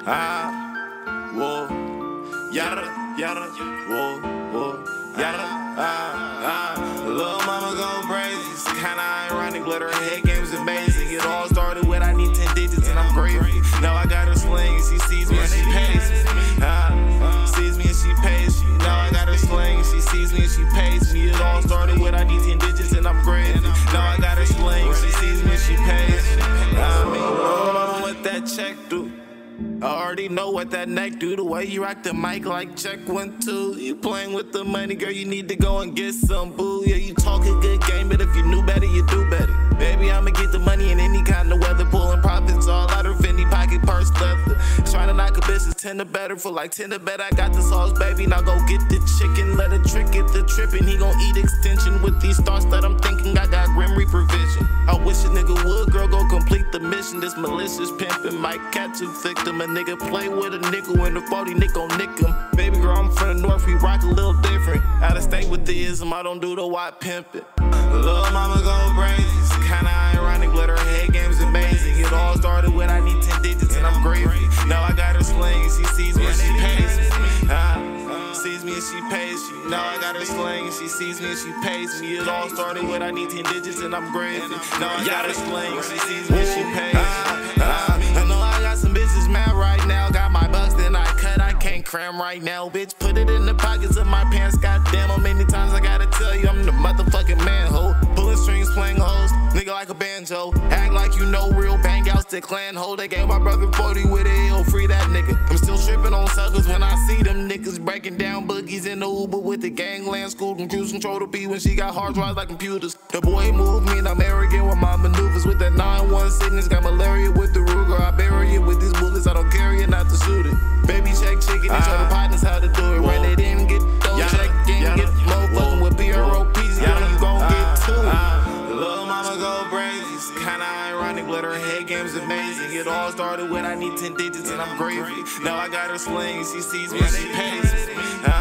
whoa, yada, yada, whoa, whoa, yada, Lil' mama go crazy, it's kinda ironic, but her head game's amazing. It all started with I need 10 digits and I'm grateful. Now I got her sling, she sees me and she pays me. Sees me and she pays me. Now I got her sling, she sees me and she pays me. It all started with I need 10 digits and I'm grateful. Now I got her sling, she sees me and she pays me. What that check do? I already know what that neck do. The way you rock the mic like check 1, 2. You playing with the money, girl, you need to go and get some boo. Yeah, you talk a good game, but if you knew better, you do better. Baby, I'ma get the money in any kind of weather. Pulling profits all out of Fendi pocket, purse leather. Trying to knock a bitch's 10 to better. For like 10 to better, I got the sauce, baby. Now go get the chicken, let a trick get the trippin'. He gon' eat extension with these thoughts that I'm thinking. I got Grim Reaper vision. I wish a nigga would, girl, go complete the mission. This malicious pimpin' might catch a victim. A nigga play with a nickel and the 40 nick gon' nick him. Baby girl, I'm from the north, we rock a little different. Out of state with the ism, I don't do the white pimpin'. Lil' mama go crazy, it's kinda ironic, but her head game's amazing. It all started with I need 10 digits and I'm grateful. Now I got her sling, she sees me and she pays me. Sees me and she pays me. Now I got her sling, she sees me and she pays me. It all started with I need 10 digits and I'm grateful. Now I got her sling, she sees me and she pays me. I know I got some bitches mad right now. Got my bucks, then I cut, I can't cram right now. Bitch, put it in the pockets of my pants. Goddamn, how many times I gotta tell you I'm the motherfucking man, ho. Pulling strings, playing hoes, nigga like a banjo. Act like you know real bang outs to clan ho. They gave my brother 40 with a L, free that nigga. I'm still tripping on suckers when I see them niggas breaking down boogies in the Uber with the gangland. School and cruise control to be when she got hard drives like computers. The boy moved me and I'm arrogant with my maneuvers. With that 9-1 sickness, got malaria with the Ruger. I bury it with these bullets, I don't carry it, not to shoot it. Baby check chicken, and show the partners how to do it. Run it in, get those check in, get more fucking with PROPs, yeah, you gon' get to it. Lil' mama go crazy, it's kinda ironic, but her head game's amazing. It all started with I need 10 digits and I'm grateful. Now I got her sling, she sees me, she pays me.